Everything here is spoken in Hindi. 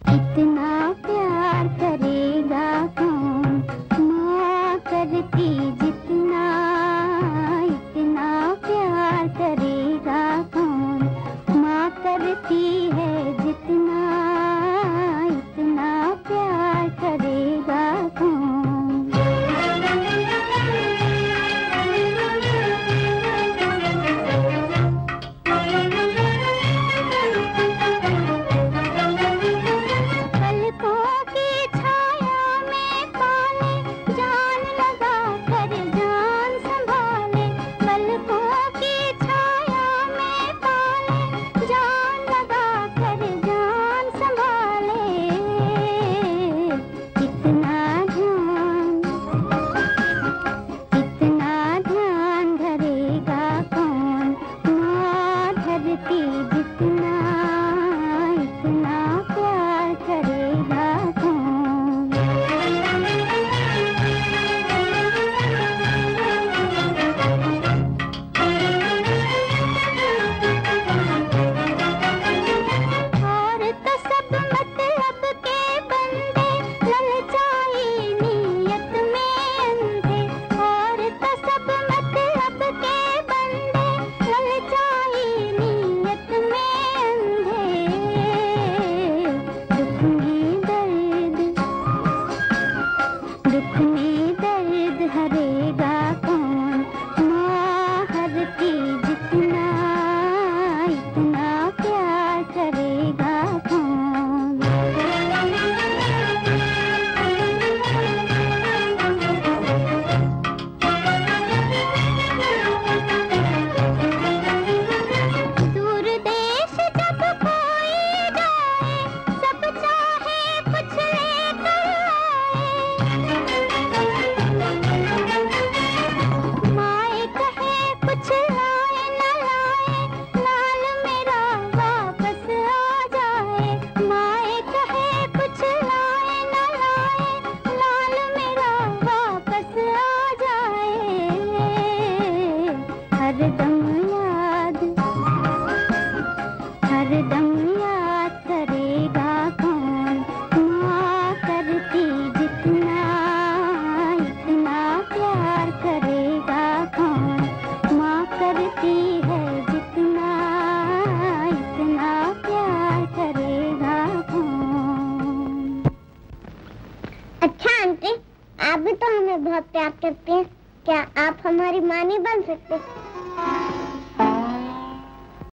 इतना प्यार करेगा कौन, माँ करती जितना, इतना प्यार करेगा कौन, माँ करती है जितना, इतना प्यार करेगा कौन। आप भी तो हमें बहुत प्यार करते हैं, क्या आप हमारी माँ नहीं बन सकते?